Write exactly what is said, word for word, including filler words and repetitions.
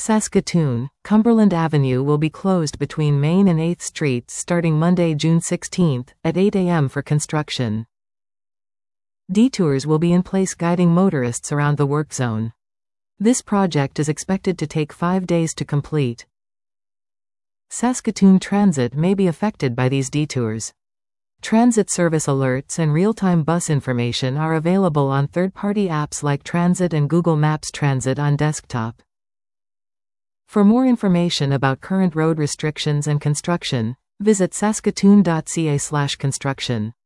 Saskatoon, Cumberland Avenue will be closed between Main and eighth Streets starting Monday, June sixteenth, at eight a m for construction. Detours will be in place guiding motorists around the work zone. This project is expected to take five days to complete. Saskatoon Transit may be affected by these detours. Transit service alerts and real-time bus information are available on third-party apps like Transit and Google Maps Transit on desktop. For more information about current road restrictions and construction, visit saskatoon dot c a slash construction.